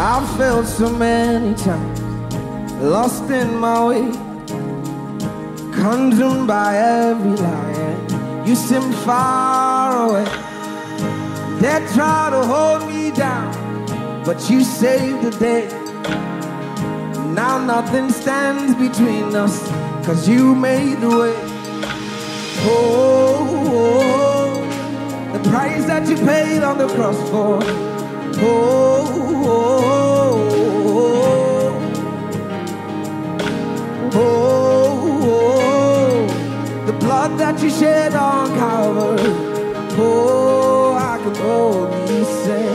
I've failed so many times, lost in my way, consumed by every lie. You seem far away. They try to hold me down, but you saved the day. Now nothing stands between us, 'cause you made the way. Oh, the price that you paid on the cross for. The blood that you shed on Calvary. Oh, I can only say,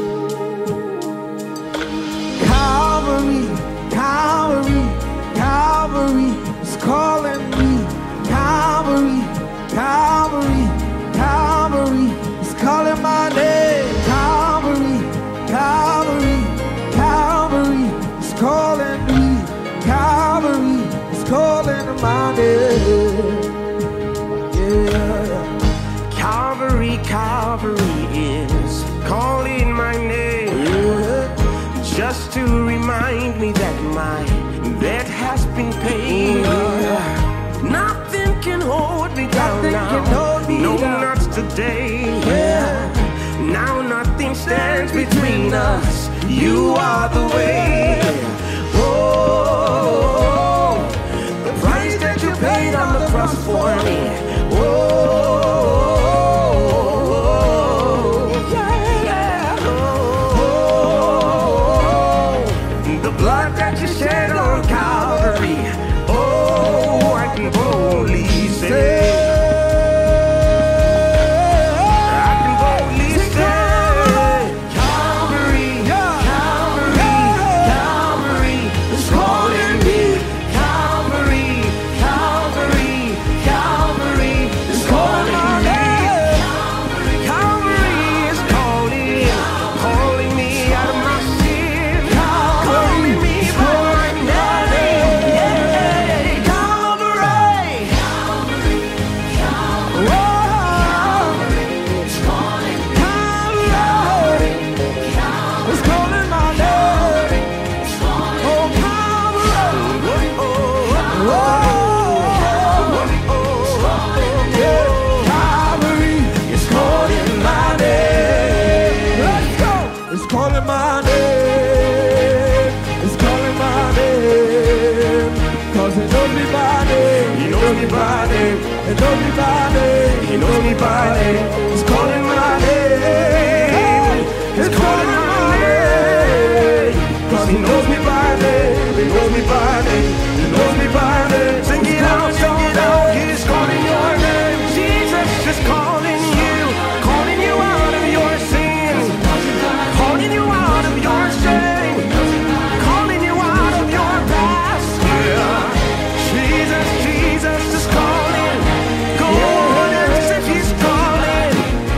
Calvary, Calvary, Calvary is calling me. Calvary, Calvary, Calvary is calling my name. Calvary, Calvary, Calvary is calling me. Calvary is calling my name. Yeah. Calvary, Calvary is calling my name. Yeah. Just to remind me that my debt has been paid. Yeah. Nothing can hold me down now. No, not today. Yeah. Now nothing stands between us. You are the way. Oh, the price that you paid on the cross for me. Oh, yeah. Oh, the blood that you shed on Calvary. Oh, I can boldly say. He knows me by name. He knows me by name. He's calling my name. He's calling my name. 'Cause he knows me by name. He knows me by name. He knows me by name. Sing it out, sing it out. He's calling your name. Jesus is calling you. Calling you out of your sin. Calling you out of your shame. Calling you out of your past. Yeah. Jesus, Jesus is calling. Go on and say he's calling.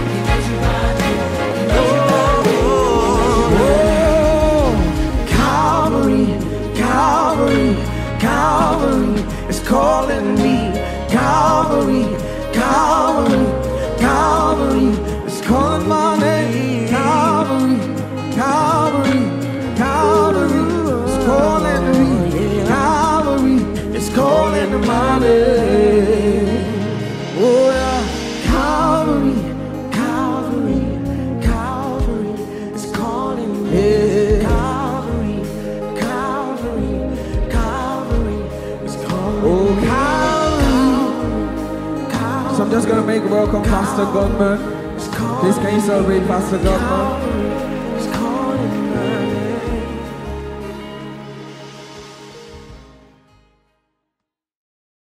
Oh, Calvary, Calvary, Calvary is calling me. Calvary, Calvary, Calvary is calling my name. Calvary, Calvary, Calvary is calling me. Calvary is calling my name. Oh yeah, Calvary, Calvary, Calvary is calling me. Calvary, Calvary, Calvary is calling me. Oh Calvary, Calvary. So I'm just gonna make welcome Pastor Godman. Please can you celebrate Pastor Godman?